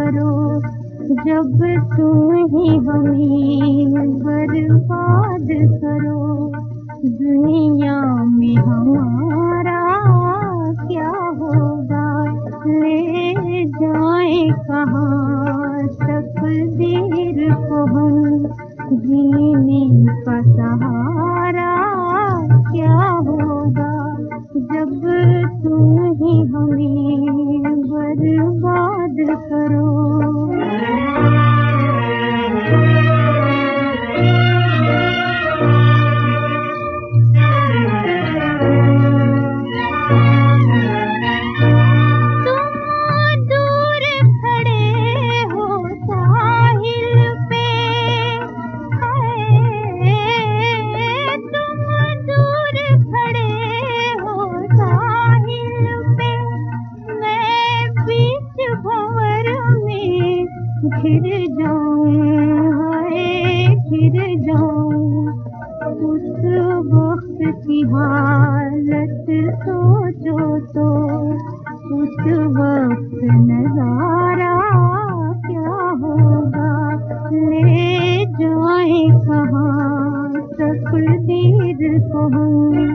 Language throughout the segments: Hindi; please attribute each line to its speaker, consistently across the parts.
Speaker 1: करो, जब तुम ही हमें बर्बाद करो। दुनिया में हमारा क्या होगा, ले जाए कहाँ तकदीर को हम, जीने का सहारा क्या होगा, जब तुम ही हमें बर्बाद करो। घिर जाऊं, हाय घिर जाऊं, उस वक्त की हालत सोचो तो, उस वक्त नजारा क्या होगा, ले जाए कहाँ तकदीर को हम।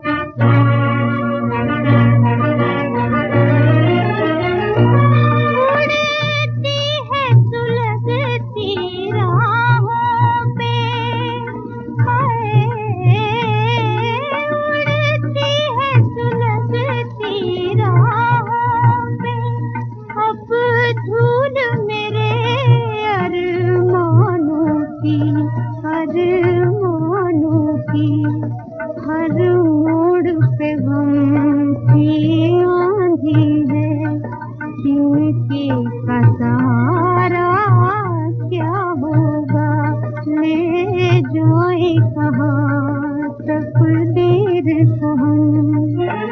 Speaker 1: हर मोड़ पे गम की आंधी है, जिनके का सहारा क्या होगा, ले जाए कहाँ तकदीर को हम।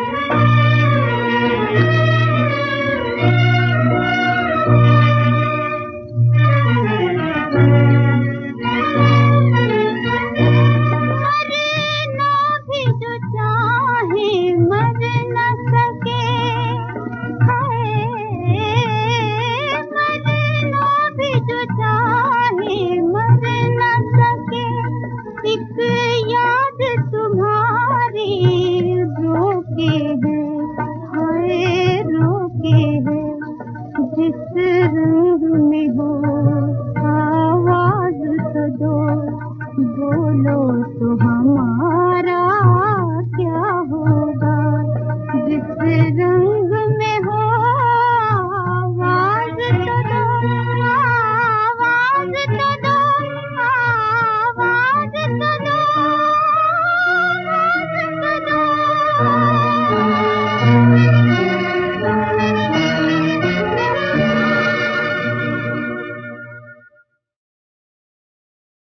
Speaker 1: जिस रंग में हो आवाज तो दो, बोलो तो हमारा